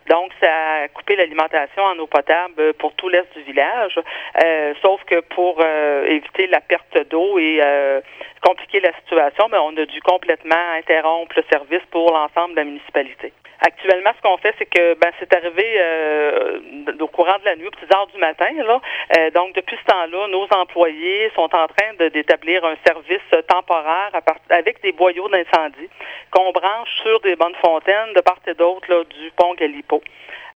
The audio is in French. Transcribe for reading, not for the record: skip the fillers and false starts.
Donc, ça a coupé l'alimentation en eau potable pour tout l'est du village. Sauf que pour éviter la perte d'eau et compliquer la situation, mais on a dû complètement interrompre le service pour l'ensemble de la municipalité. Actuellement, ce qu'on fait, c'est que c'est arrivé au courant de la nuit, aux petites heures du matin. Là. Donc, depuis ce temps-là, nos employés sont en train d'établir un service temporaire avec des boyaux d'incendie qu'on branche sur des bonnes fontaines de part et d'autre là, du pont Galipo.